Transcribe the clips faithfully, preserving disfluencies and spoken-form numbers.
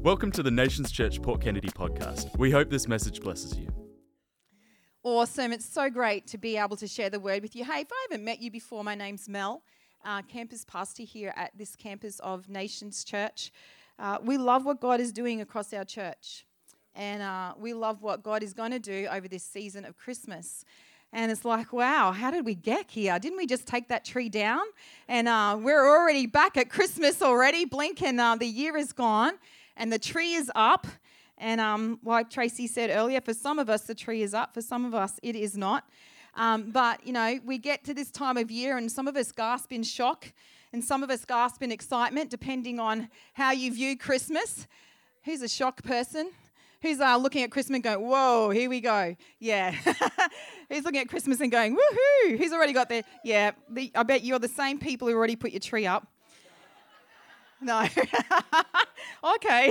Welcome to the Nations Church Port Kennedy podcast. We hope this message blesses you. Awesome. It's so great to be able to share the word with you. Hey, if I haven't met you before, my name's Mel, uh, campus pastor here at this campus of Nations Church. Uh, we love what God is doing across our church, and uh, we love what God is going to do over this season of Christmas. And it's like, wow, how did we get here? Didn't we just take that tree down? And uh, we're already back at Christmas already. Blink and uh, the year is gone and the tree is up. And um, like Tracy said earlier, for some of us, the tree is up. For some of us, it is not. Um, but, you know, we get to this time of year and some of us gasp in shock and some of us gasp in excitement, depending on how you view Christmas. Who's a shock person? Who's uh, looking at Christmas and going, whoa, here we go. Yeah. Who's looking at Christmas and going, woohoo? Who's already got there? Yeah. The, I bet you're the same people who already put your tree up. No. Okay.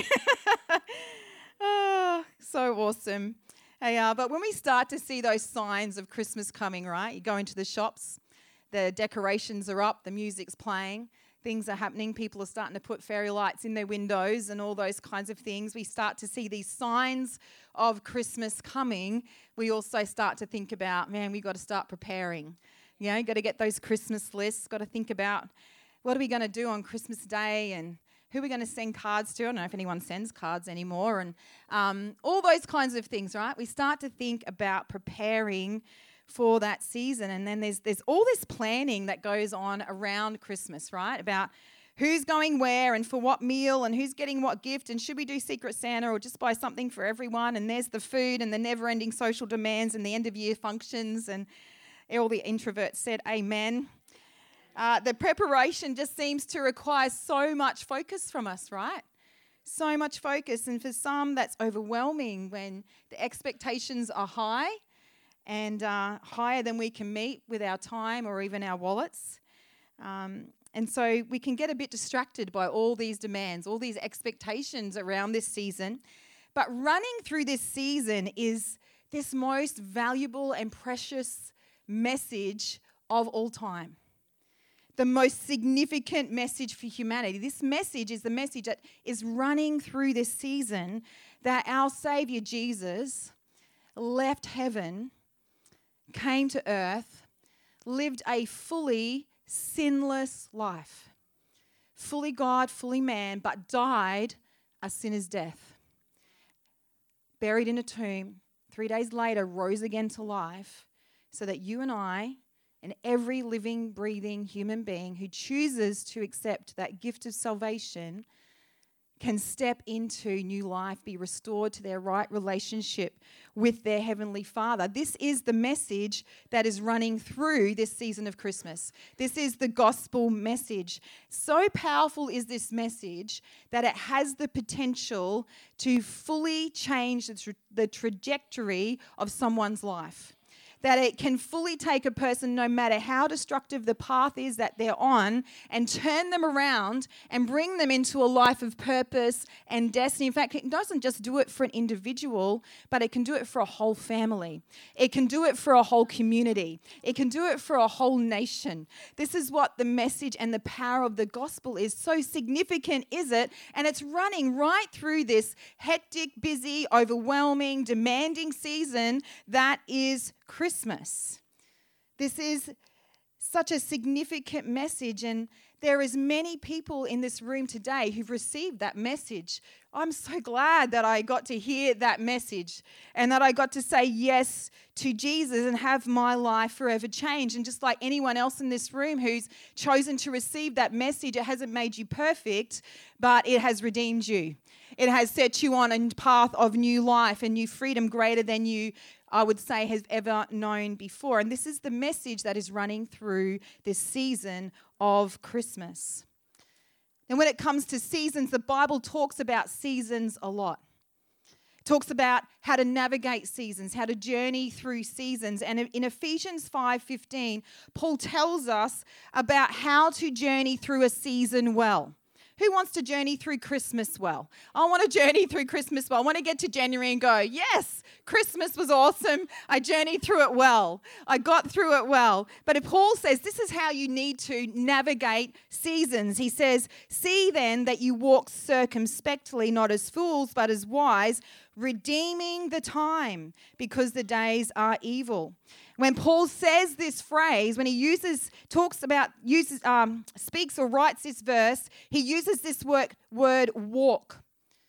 Oh, so awesome. Hey, uh, but when we start to see those signs of Christmas coming, right? You go into the shops, the decorations are up, the music's playing. Things are happening. People are starting to put fairy lights in their windows and all those kinds of things. We start to see these signs of Christmas coming. We also start to think about, man, we've got to start preparing. You know, got to get those Christmas lists, got to think about what are we going to do on Christmas Day and who are we going to send cards to? I don't know if anyone sends cards anymore. And um, all those kinds of things, right? We start to think about preparing for that season. And then there's there's all this planning that goes on around Christmas, right? About who's going where and for what meal and who's getting what gift and should we do Secret Santa or just buy something for everyone? And there's the food and the never-ending social demands and the end-of-year functions, and all the introverts said amen. Uh, the preparation just seems to require so much focus from us, right? So much focus. And for some, that's overwhelming when the expectations are high and uh, higher than we can meet with our time or even our wallets. Um, and so we can get a bit distracted by all these demands, all these expectations around this season. But running through this season is this most valuable and precious message of all time. The most significant message for humanity. This message is the message that is running through this season, that our Savior Jesus left heaven, came to earth, lived a fully sinless life. Fully God, fully man, but died a sinner's death. Buried in a tomb, three days later rose again to life so that you and I and every living, breathing human being who chooses to accept that gift of salvation can step into new life, be restored to their right relationship with their Heavenly Father. This is the message that is running through this season of Christmas. This is the gospel message. So powerful is this message that it has the potential to fully change the, tra- the trajectory of someone's life. That it can fully take a person, no matter how destructive the path is that they're on, and turn them around and bring them into a life of purpose and destiny. In fact, it doesn't just do it for an individual, but it can do it for a whole family. It can do it for a whole community. It can do it for a whole nation. This is what the message and the power of the gospel is. So significant is it? And it's running right through this hectic, busy, overwhelming, demanding season that is Christmas. This is such a significant message, and there is many people in this room today who've received that message. I'm so glad that I got to hear that message and that I got to say yes to Jesus and have my life forever changed. And just like anyone else in this room who's chosen to receive that message, it hasn't made you perfect, but it has redeemed you. It has set you on a path of new life and new freedom greater than you, I would say, has ever known before. And this is the message that is running through this season of Christmas. And when it comes to seasons, the Bible talks about seasons a lot. It talks about how to navigate seasons, how to journey through seasons. And in Ephesians five fifteen, Paul tells us about how to journey through a season well. Who wants to journey through Christmas well? I want to journey through Christmas well. I want to get to January and go, yes, Christmas was awesome. I journeyed through it well. I got through it well. But if Paul says this is how you need to navigate seasons. He says, see then that you walk circumspectly, not as fools, but as wise, redeeming the time because the days are evil. When Paul says this phrase, when he uses, talks about, uses, um, speaks or writes this verse, he uses this word, word walk.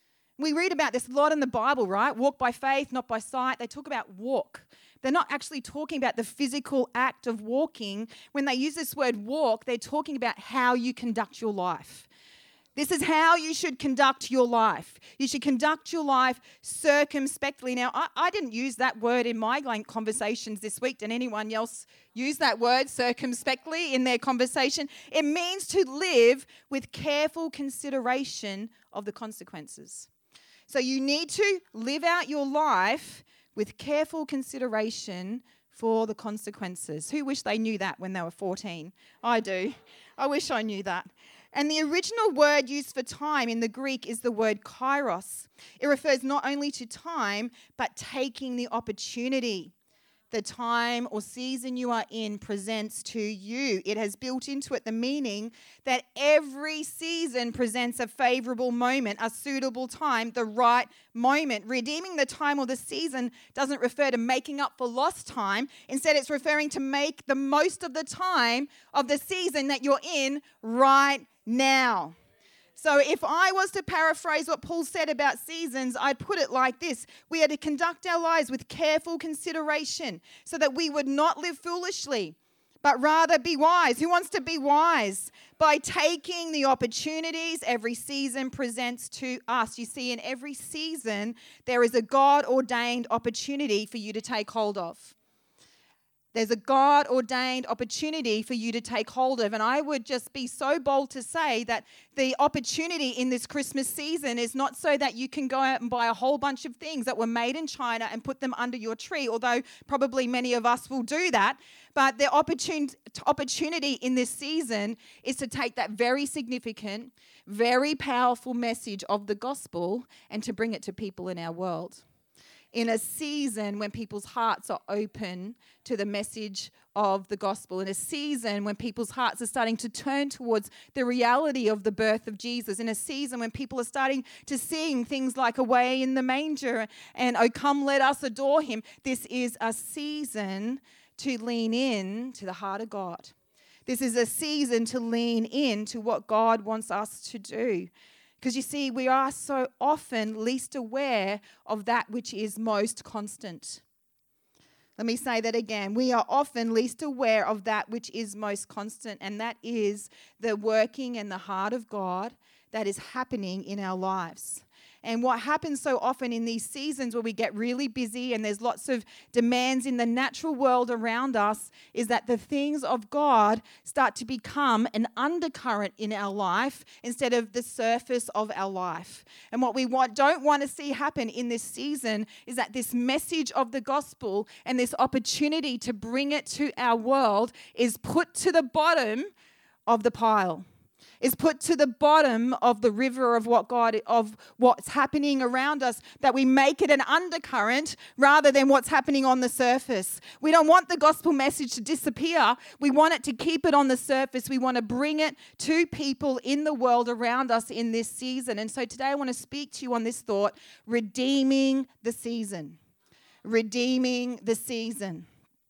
We read about this a lot in the Bible, right? Walk by faith, not by sight. They talk about walk. They're not actually talking about the physical act of walking. When they use this word walk, they're talking about how you conduct your life. This is how you should conduct your life. You should conduct your life circumspectly. Now, I, I didn't use that word in my conversations this week. Did anyone else use that word circumspectly in their conversation? It means to live with careful consideration of the consequences. So you need to live out your life with careful consideration for the consequences. Who wish they knew that when they were fourteen? I do. I wish I knew that. And the original word used for time in the Greek is the word kairos. It refers not only to time, but taking the opportunity. The time or season you are in presents to you. It has built into it the meaning that every season presents a favorable moment, a suitable time, the right moment. Redeeming the time or the season doesn't refer to making up for lost time. Instead, it's referring to make the most of the time of the season that you're in right now. So if I was to paraphrase what Paul said about seasons, I'd put it like this. We are to conduct our lives with careful consideration so that we would not live foolishly, but rather be wise. Who wants to be wise? By taking the opportunities every season presents to us. You see, in every season, there is a God-ordained opportunity for you to take hold of. There's a God-ordained opportunity for you to take hold of. And I would just be so bold to say that the opportunity in this Christmas season is not so that you can go out and buy a whole bunch of things that were made in China and put them under your tree, although probably many of us will do that. But the opportun- opportunity in this season is to take that very significant, very powerful message of the gospel and to bring it to people in our world. In a season when people's hearts are open to the message of the gospel, in a season when people's hearts are starting to turn towards the reality of the birth of Jesus, in a season when people are starting to sing things like Away in the Manger and Oh Come Let Us Adore Him, this is a season to lean in to the heart of God. This is a season to lean in to what God wants us to do. Because you see, we are so often least aware of that which is most constant. Let me say that again. We are often least aware of that which is most constant, and that is the working and the heart of God that is happening in our lives. And what happens so often in these seasons where we get really busy and there's lots of demands in the natural world around us is that the things of God start to become an undercurrent in our life instead of the surface of our life. And what we want, don't want to see happen in this season is that this message of the gospel and this opportunity to bring it to our world is put to the bottom of the pile. Is put to the bottom of the river of what God, of what's happening around us, that we make it an undercurrent rather than what's happening on the surface. We don't want the gospel message to disappear. We want it to keep it on the surface. We want to bring it to people in the world around us in this season. And so today I want to speak to you on this thought, redeeming the season. Redeeming the season.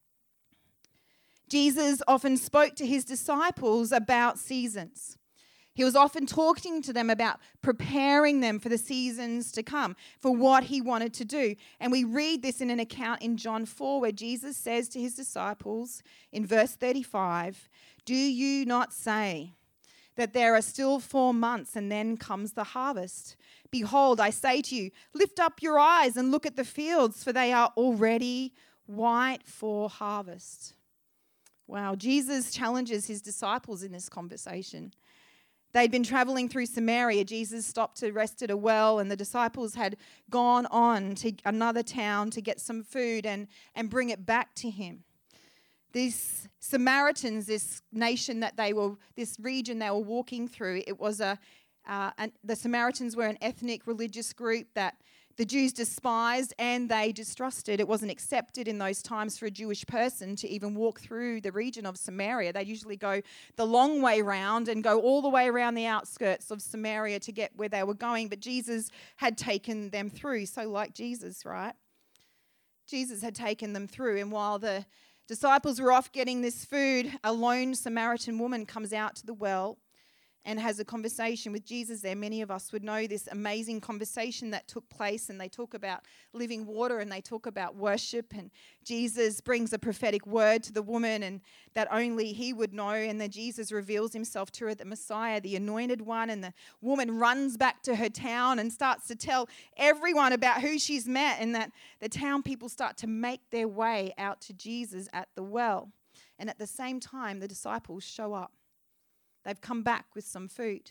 Jesus often spoke to his disciples about seasons. He was often talking to them about preparing them for the seasons to come, for what he wanted to do. And we read this in an account in John four where Jesus says to his disciples in verse thirty-five, "Do you not say that there are still four months and then comes the harvest? Behold, I say to you, lift up your eyes and look at the fields, for they are already white for harvest." Wow, Jesus challenges his disciples in this conversation. They'd been traveling through Samaria. Jesus stopped to rest at a well, and the disciples had gone on to another town to get some food and, and bring it back to him. These Samaritans, this nation that they were, this region they were walking through, it was a, Uh, and the Samaritans were an ethnic religious group that the Jews despised and they distrusted. It wasn't accepted in those times for a Jewish person to even walk through the region of Samaria. They'd usually go the long way round and go all the way around the outskirts of Samaria to get where they were going. But Jesus had taken them through. So like Jesus, right? Jesus had taken them through. And while the disciples were off getting this food, a lone Samaritan woman comes out to the well and has a conversation with Jesus there. Many of us would know this amazing conversation that took place, and they talk about living water and they talk about worship, and Jesus brings a prophetic word to the woman and that only he would know, and then Jesus reveals himself to her, the Messiah, the anointed one, and the woman runs back to her town and starts to tell everyone about who she's met, and that the town people start to make their way out to Jesus at the well. And at the same time, the disciples show up. They've come back with some food.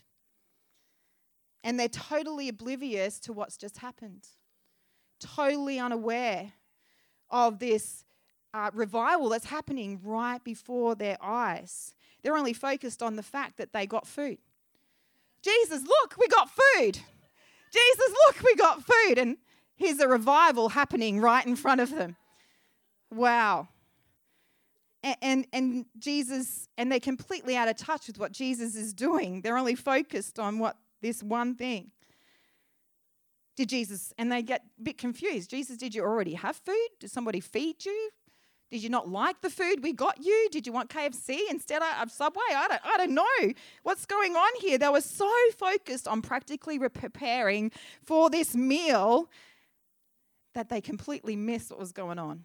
And they're totally oblivious to what's just happened. Totally unaware of this uh, revival that's happening right before their eyes. They're only focused on the fact that they got food. Jesus, look, we got food. Jesus, look, we got food. And here's a revival happening right in front of them. Wow. And, and and Jesus, and they're completely out of touch with what Jesus is doing. They're only focused on what this one thing. Did Jesus, and they get a bit confused. Jesus, did you already have food? Did somebody feed you? Did you not like the food we got you? Did you want K F C instead of Subway? I don't, I don't know what's going on here. They were so focused on practically preparing for this meal that they completely missed what was going on.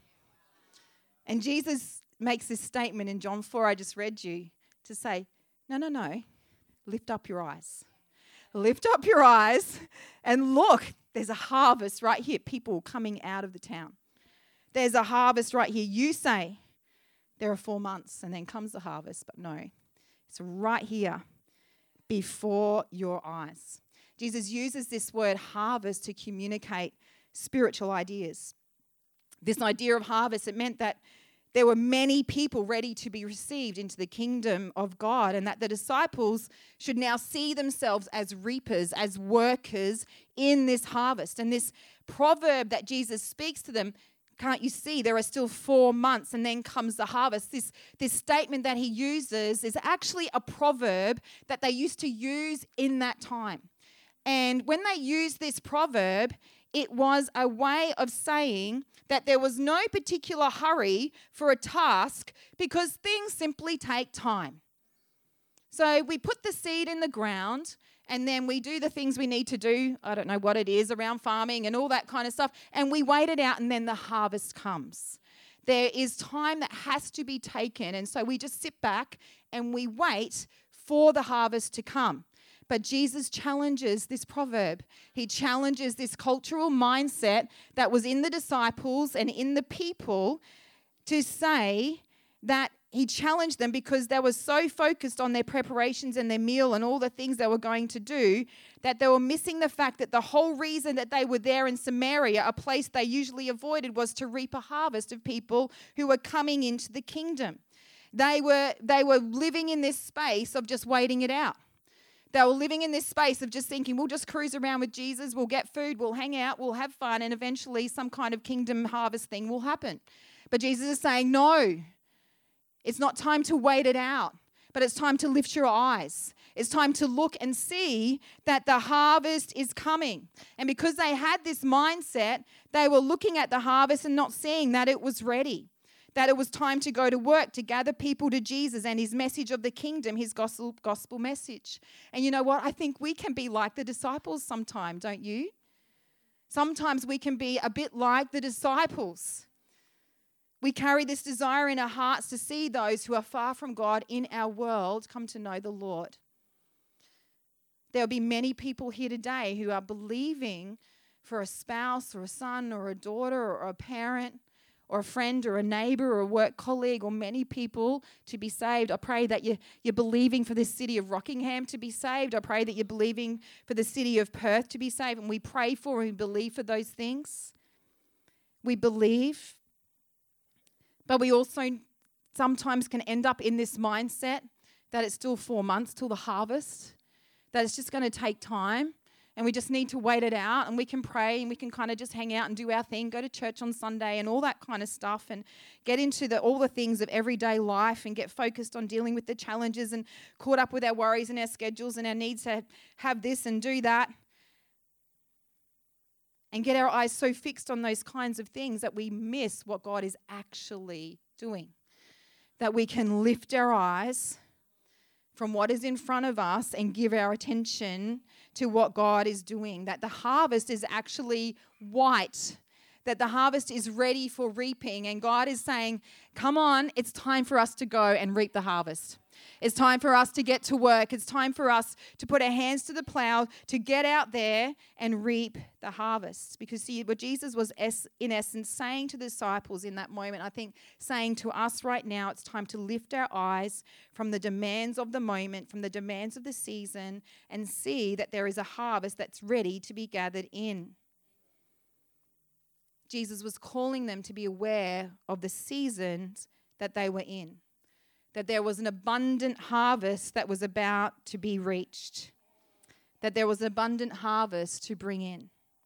And Jesus makes this statement in John four, I just read you, to say, no, no, no, lift up your eyes. Lift up your eyes and look, there's a harvest right here, people coming out of the town. There's a harvest right here. You say there are four months and then comes the harvest, but no, it's right here before your eyes. Jesus uses this word harvest to communicate spiritual ideas. This idea of harvest, it meant that there were many people ready to be received into the kingdom of God, and that the disciples should now see themselves as reapers, as workers in this harvest. And this proverb that Jesus speaks to them, can't you see there are still four months and then comes the harvest? This, this statement that he uses is actually a proverb that they used to use in that time. And when they used this proverb, it was a way of saying that there was no particular hurry for a task because things simply take time. So we put the seed in the ground and then we do the things we need to do. I don't know what it is around farming and all that kind of stuff. And we wait it out and then the harvest comes. There is time that has to be taken. And so we just sit back and we wait for the harvest to come. But Jesus challenges this proverb. He challenges this cultural mindset that was in the disciples and in the people to say that he challenged them because they were so focused on their preparations and their meal and all the things they were going to do that they were missing the fact that the whole reason that they were there in Samaria, a place they usually avoided, was to reap a harvest of people who were coming into the kingdom. They were, they were living in this space of just waiting it out. They were living in this space of just thinking, we'll just cruise around with Jesus, we'll get food, we'll hang out, we'll have fun, and eventually some kind of kingdom harvest thing will happen. But Jesus is saying, no, it's not time to wait it out, but it's time to lift your eyes. It's time to look and see that the harvest is coming. And because they had this mindset, they were looking at the harvest and not seeing that it was ready. That it was time to go to work, to gather people to Jesus and his message of the kingdom, his gospel, gospel message. And you know what? I think we can be like the disciples sometimes, don't you? Sometimes we can be a bit like the disciples. We carry this desire in our hearts to see those who are far from God in our world come to know the Lord. There'll be many people here today who are believing for a spouse or a son or a daughter or a parent or a friend or a neighbor or a work colleague or many people to be saved. I pray that you, you're believing for the city of Rockingham to be saved. I pray that you're believing for the city of Perth to be saved. And we pray for and we believe for those things. We believe. But we also sometimes can end up in this mindset that it's still four months till the harvest, that it's just going to take time and we just need to wait it out, and we can pray and we can kind of just hang out and do our thing, go to church on Sunday and all that kind of stuff, and get into the, all the things of everyday life and get focused on dealing with the challenges and caught up with our worries and our schedules and our needs to have this and do that, and get our eyes so fixed on those kinds of things that we miss what God is actually doing. That we can lift our eyes from what is in front of us and give our attention to what God is doing. That the harvest is actually white. That the harvest is ready for reaping. And God is saying, come on, it's time for us to go and reap the harvest. It's time for us to get to work. It's time for us to put our hands to the plow, to get out there and reap the harvest. Because see, what Jesus was in essence saying to the disciples in that moment, I think saying to us right now, it's time to lift our eyes from the demands of the moment, from the demands of the season, and see that there is a harvest that's ready to be gathered in. Jesus was calling them to be aware of the seasons that they were in. That there was an abundant harvest that was about to be reached. That there was an abundant harvest to bring in.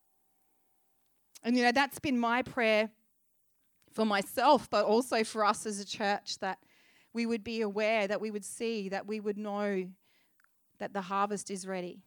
And, you know, that's been my prayer for myself, but also for us as a church, that we would be aware, that we would see, that we would know that the harvest is ready.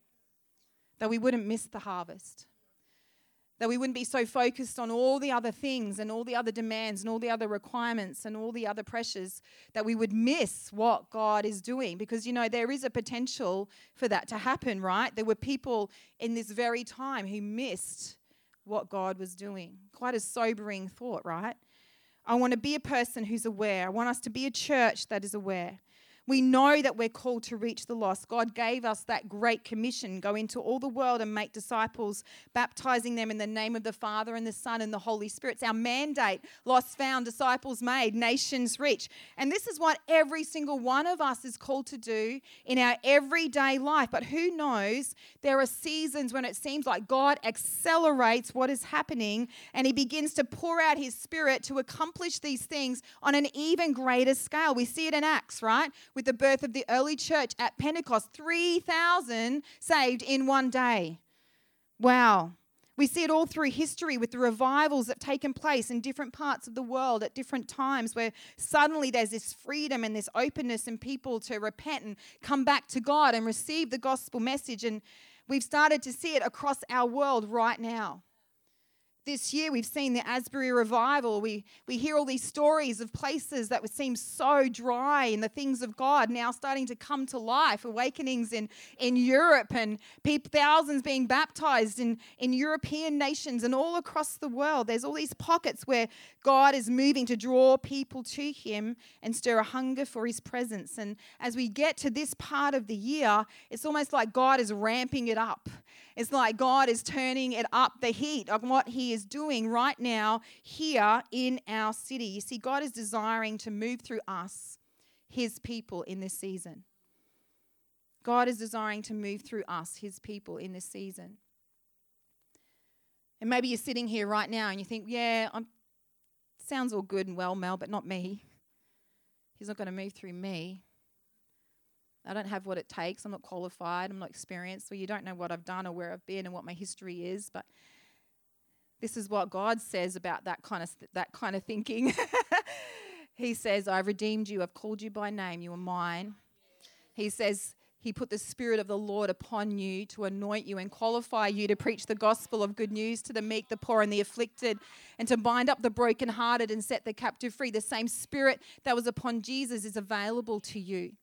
That we wouldn't miss the harvest. That we wouldn't be so focused on all the other things and all the other demands and all the other requirements and all the other pressures, that we would miss what God is doing. Because, you know, there is a potential for that to happen, right? There were people in this very time who missed what God was doing. Quite a sobering thought, right? I want to be a person who's aware. I want us to be a church that is aware. We know that we're called to reach the lost. God gave us that great commission, go into all the world and make disciples, baptizing them in the name of the Father and the Son and the Holy Spirit. It's our mandate, lost found, disciples made, nations reach. And this is what every single one of us is called to do in our everyday life. But who knows, there are seasons when it seems like God accelerates what is happening and he begins to pour out his Spirit to accomplish these things on an even greater scale. We see it in Acts, right? With the birth of the early church at Pentecost, three thousand saved in one day. Wow. We see it all through history with the revivals that have taken place in different parts of the world at different times, where suddenly there's this freedom and this openness in people to repent and come back to God and receive the gospel message. And we've started to see it across our world right now. This year we've seen the Asbury revival. We we hear all these stories of places that would seem so dry in the things of God now starting to come to life. Awakenings in, in Europe and people, thousands being baptized in, in European nations and all across the world. There's all these pockets where God is moving to draw people to him and stir a hunger for his presence. And as we get to this part of the year, it's almost like God is ramping it up. It's like God is turning it up, the heat of what he is doing right now here in our city. You see, God is desiring to move through us, his people, in this season. God is desiring to move through us, his people, in this season. And maybe you're sitting here right now and you think, yeah, I'm, sounds all good and well, Mel, but not me. He's not going to move through me. I don't have what it takes. I'm not qualified. I'm not experienced. Or you don't know what I've done or where I've been and what my history is. But this is what God says about that kind of that kind of thinking. He says, I've redeemed you. I've called you by name. You are mine. He says he put the Spirit of the Lord upon you to anoint you and qualify you to preach the gospel of good news to the meek, the poor, and the afflicted, and to bind up the brokenhearted and set the captive free. The same Spirit that was upon Jesus is available to you.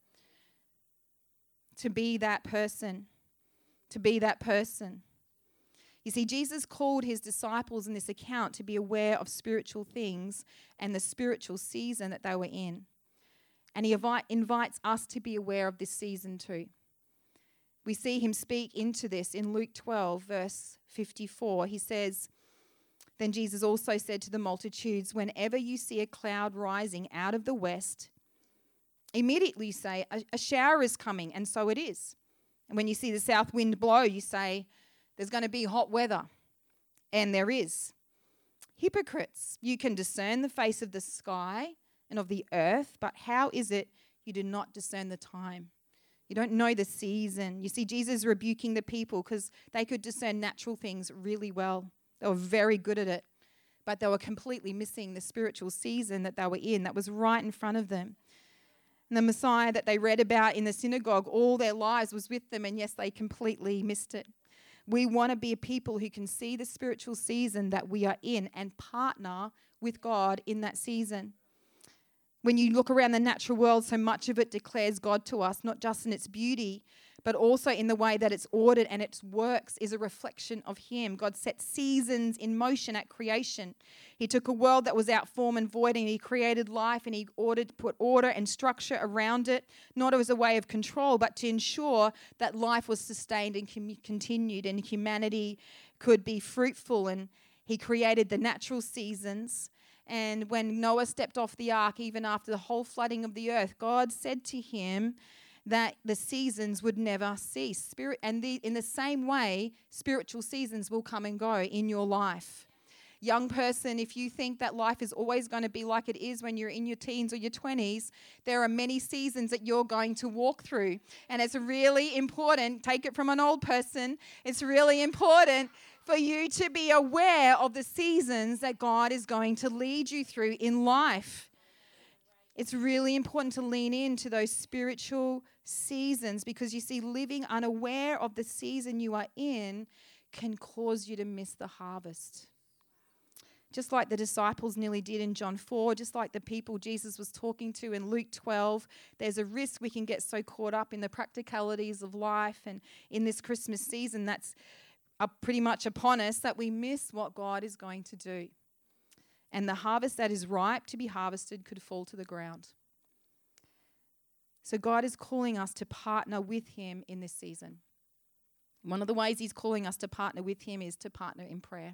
To be that person, to be that person. You see, Jesus called his disciples in this account to be aware of spiritual things and the spiritual season that they were in. And he invi- invites us to be aware of this season too. We see him speak into this in Luke twelve, verse fifty-four. He says, then Jesus also said to the multitudes, whenever you see a cloud rising out of the west, immediately you say, a, a shower is coming, and so it is. And when you see the south wind blow, you say, there's going to be hot weather, and there is. Hypocrites, you can discern the face of the sky and of the earth, but how is it you do not discern the time? You don't know the season. You see Jesus rebuking the people because they could discern natural things really well. They were very good at it. But they were completely missing the spiritual season that they were in that was right in front of them. And the Messiah that they read about in the synagogue all their lives was with them, and yes, they completely missed it. We want to be a people who can see the spiritual season that we are in and partner with God in that season. When you look around the natural world, so much of it declares God to us, not just in its beauty, but also in the way that it's ordered and its works is a reflection of Him. God set seasons in motion at creation. He took a world that was out form and void, and He created life, and He ordered, put order and structure around it, not as a way of control, but to ensure that life was sustained and com- continued and humanity could be fruitful. And He created the natural seasons. And when Noah stepped off the ark, even after the whole flooding of the earth, God said to him that the seasons would never cease. Spirit, and the, in the same way, spiritual seasons will come and go in your life. Young person, if you think that life is always going to be like it is when you're in your teens or your twenties, there are many seasons that you're going to walk through. And it's really important, take it from an old person, it's really important for you to be aware of the seasons that God is going to lead you through in life. It's really important to lean into those spiritual seasons, because you see, living unaware of the season you are in can cause you to miss the harvest. Just like the disciples nearly did in John four, just like the people Jesus was talking to in Luke twelve, there's a risk we can get so caught up in the practicalities of life and in this Christmas season that's are pretty much upon us that we miss what God is going to do. And the harvest that is ripe to be harvested could fall to the ground. So God is calling us to partner with Him in this season. One of the ways He's calling us to partner with Him is to partner in prayer.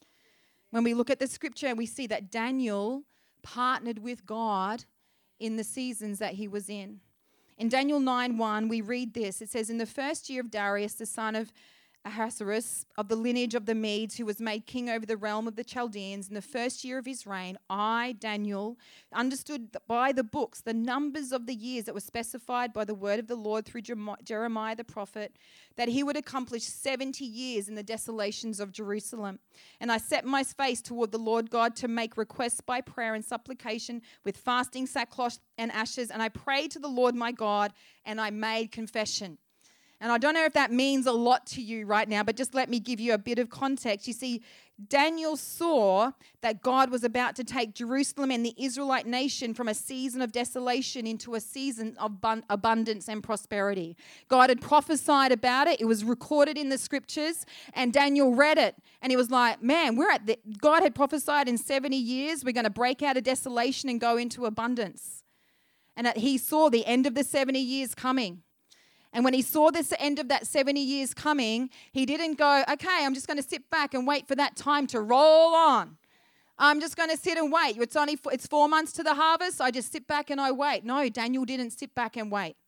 When we look at the scripture, we see that Daniel partnered with God in the seasons that he was in. In Daniel nine one, we read this. It says, "In the first year of Darius, the son of Ahasuerus, of the lineage of the Medes, who was made king over the realm of the Chaldeans, in the first year of his reign, I, Daniel, understood by the books the numbers of the years that were specified by the word of the Lord through Jeremiah the prophet, that he would accomplish seventy years in the desolations of Jerusalem. And I set my face toward the Lord God to make requests by prayer and supplication with fasting, sackcloth, and ashes. And I prayed to the Lord my God, and I made confession." And I don't know if that means a lot to you right now, but just let me give you a bit of context. You see, Daniel saw that God was about to take Jerusalem and the Israelite nation from a season of desolation into a season of abundance and prosperity. God had prophesied about it. It was recorded in the scriptures, and Daniel read it. And he was like, man, we're at the, God had prophesied in seventy years, we're going to break out of desolation and go into abundance. And that he saw the end of the seventy years coming. And when he saw this end of that seventy years coming, he didn't go, okay, I'm just going to sit back and wait for that time to roll on. I'm just going to sit and wait. It's only four, it's four months to the harvest. I just sit back and I wait. No, Daniel didn't sit back and wait.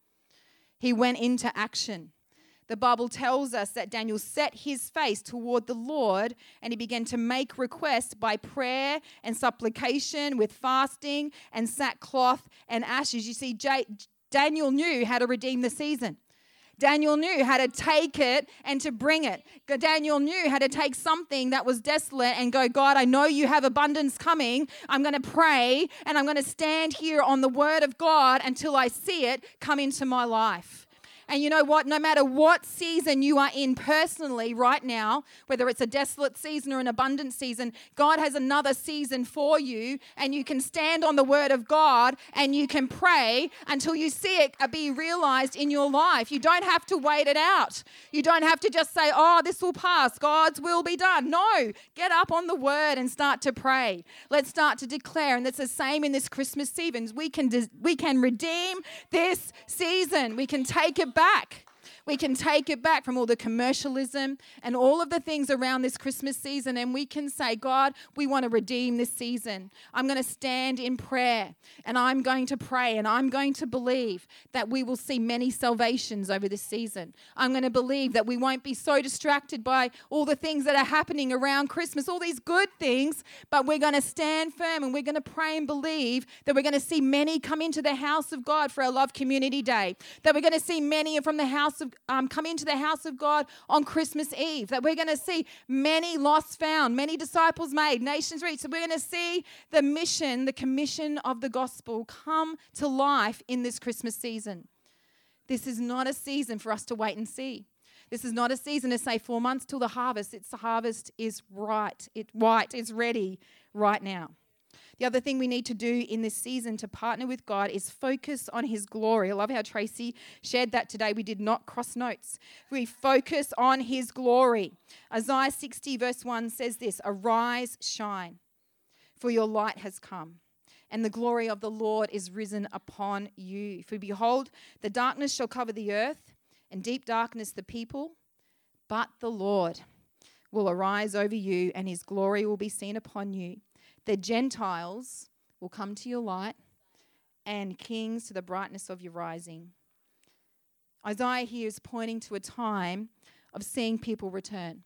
He went into action. The Bible tells us that Daniel set his face toward the Lord, and he began to make requests by prayer and supplication with fasting and sackcloth and ashes. You see, J- Daniel knew how to redeem the season. Daniel knew how to take it and to bring it. Daniel knew how to take something that was desolate and go, God, I know you have abundance coming. I'm going to pray and I'm going to stand here on the word of God until I see it come into my life. And you know what? No matter what season you are in personally right now, whether it's a desolate season or an abundant season, God has another season for you, and you can stand on the word of God and you can pray until you see it be realized in your life. You don't have to wait it out. You don't have to just say, oh, this will pass. God's will be done. No, get up on the word and start to pray. Let's start to declare. And it's the same in this Christmas season. We can, we can redeem this season. We can take it back. back. We can take it back from all the commercialism and all of the things around this Christmas season, and we can say, God, we want to redeem this season. I'm going to stand in prayer, and I'm going to pray, and I'm going to believe that we will see many salvations over this season. I'm going to believe that we won't be so distracted by all the things that are happening around Christmas, all these good things, but we're going to stand firm, and we're going to pray and believe that we're going to see many come into the house of God for our Love Community Day, that we're going to see many from the house of um, come into the house of God on Christmas Eve, that we're going to see many lost found, many disciples made, nations reached. So we're going to see the mission, the commission of the gospel come to life in this Christmas season. This is not a season for us to wait and see. This is not a season to say four months till the harvest. It's the harvest is right. It white is ready right now. The other thing we need to do in this season to partner with God is focus on His glory. I love how Tracy shared that today. We did not cross notes. We focus on His glory. Isaiah sixty verse one says this, "Arise, shine, for your light has come, and the glory of the Lord is risen upon you. For behold, the darkness shall cover the earth, and deep darkness the people, but the Lord will arise over you, and His glory will be seen upon you. The Gentiles will come to your light, and kings to the brightness of your rising." Isaiah here is pointing to a time of seeing people return.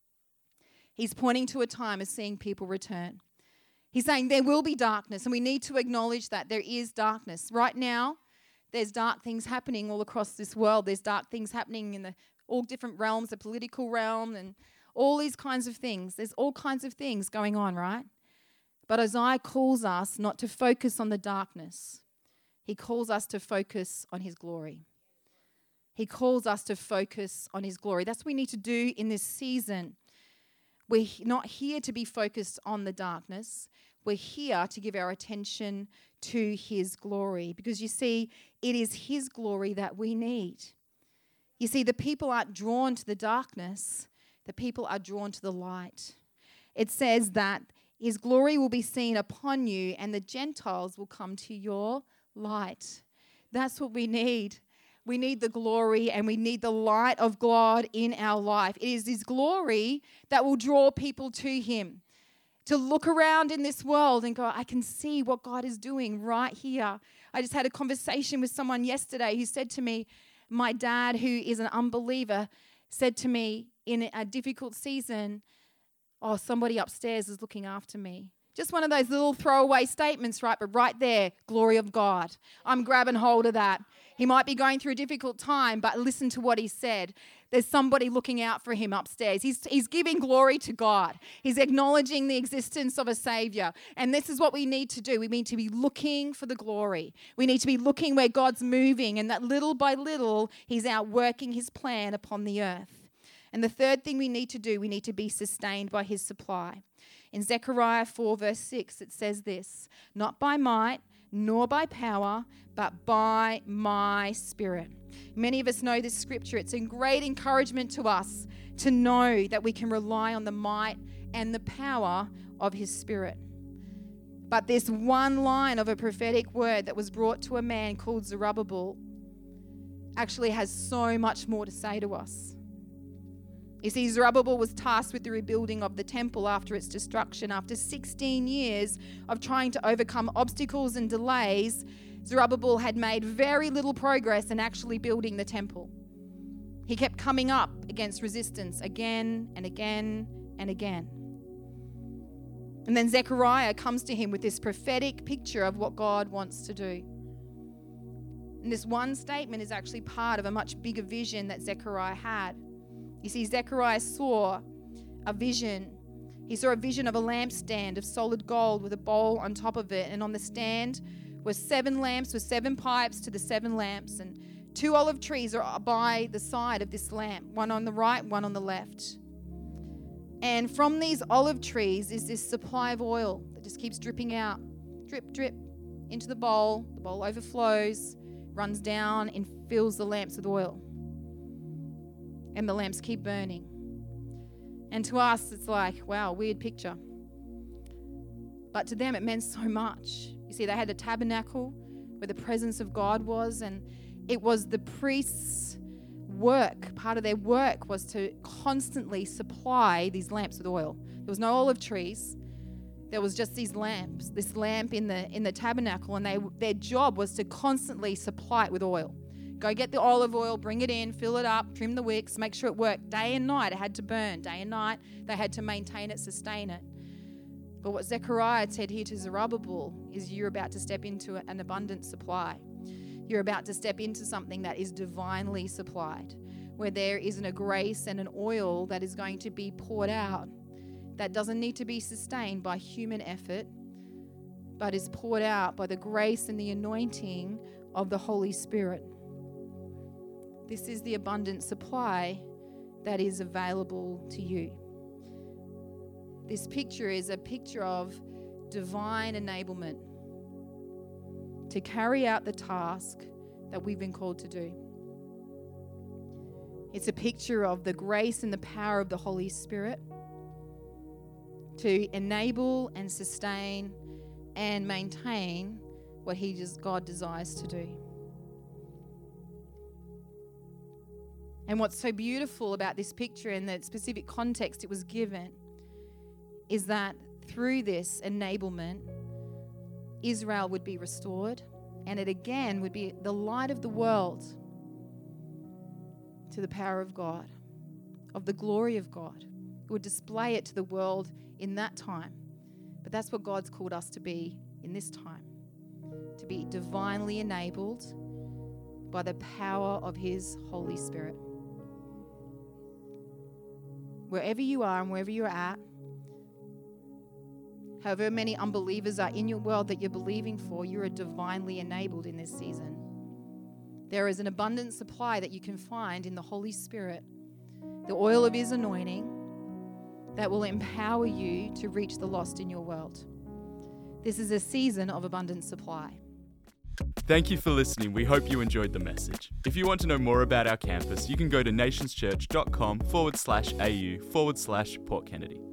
He's pointing to a time of seeing people return. He's saying there will be darkness, and we need to acknowledge that there is darkness. Right now, there's dark things happening all across this world. There's dark things happening in the all different realms, the political realm, and all these kinds of things. There's all kinds of things going on, right? But Isaiah calls us not to focus on the darkness. He calls us to focus on His glory. He calls us to focus on His glory. That's what we need to do in this season. We're not here to be focused on the darkness. We're here to give our attention to His glory, because you see, it is His glory that we need. You see, the people aren't drawn to the darkness. The people are drawn to the light. It says that His glory will be seen upon you, and the Gentiles will come to your light. That's what we need. We need the glory, and we need the light of God in our life. It is His glory that will draw people to Him. To look around in this world and go, I can see what God is doing right here. I just had a conversation with someone yesterday who said to me, my dad, who is an unbeliever, said to me in a difficult season, "Oh, somebody upstairs is looking after me." Just one of those little throwaway statements, right? But right there, glory of God. I'm grabbing hold of that. He might be going through a difficult time, but listen to what he said. There's somebody looking out for him upstairs. He's, he's giving glory to God. He's acknowledging the existence of a Savior. And this is what we need to do. We need to be looking for the glory. We need to be looking where God's moving, and that little by little, He's out working His plan upon the earth. And the third thing we need to do, we need to be sustained by His supply. In Zechariah four verse six, it says this, "Not by might, nor by power, but by my Spirit." Many of us know this scripture. It's a great encouragement to us to know that we can rely on the might and the power of His Spirit. But this one line of a prophetic word that was brought to a man called Zerubbabel actually has so much more to say to us. You see, Zerubbabel was tasked with the rebuilding of the temple after its destruction. After sixteen years of trying to overcome obstacles and delays, Zerubbabel had made very little progress in actually building the temple. He kept coming up against resistance again and again and again. And then Zechariah comes to him with this prophetic picture of what God wants to do. And this one statement is actually part of a much bigger vision that Zechariah had. You see, Zechariah saw a vision. He saw a vision of a lampstand of solid gold with a bowl on top of it. And on the stand were seven lamps with seven pipes to the seven lamps. And two olive trees are by the side of this lamp, one on the right, one on the left. And from these olive trees is this supply of oil that just keeps dripping out. Drip, drip into the bowl. The bowl overflows, runs down and fills the lamps with oil. And the lamps keep burning. And to us, it's like, wow, weird picture. But to them, it meant so much. You see, they had a tabernacle where the presence of God was, and it was the priests work, part of their work was to constantly supply these lamps with oil. There was no olive trees. There was just these lamps, this lamp in the in the tabernacle, and they their job was to constantly supply it with oil. Go get the olive oil, bring it in, fill it up, trim the wicks, make sure it worked. Day and night, it had to burn. Day and night, they had to maintain it, sustain it. But what Zechariah said here to Zerubbabel is you're about to step into an abundant supply. You're about to step into something that is divinely supplied, where there isn't a grace and an oil that is going to be poured out that doesn't need to be sustained by human effort, but is poured out by the grace and the anointing of the Holy Spirit. This is the abundant supply that is available to you. This picture is a picture of divine enablement to carry out the task that we've been called to do. It's a picture of the grace and the power of the Holy Spirit to enable and sustain and maintain what He just God desires to do. And what's so beautiful about this picture and the specific context it was given is that through this enablement, Israel would be restored, and it again would be the light of the world to the power of God, of the glory of God. It would display it to the world in that time. But that's what God's called us to be in this time, to be divinely enabled by the power of His Holy Spirit. Wherever you are and wherever you're at, however many unbelievers are in your world that you're believing for, you are divinely enabled in this season. There is an abundant supply that you can find in the Holy Spirit, the oil of His anointing, that will empower you to reach the lost in your world. This is a season of abundant supply. Thank you for listening. We hope you enjoyed the message. If you want to know more about our campus, you can go to nationschurch.com forward slash AU forward slash Port Kennedy.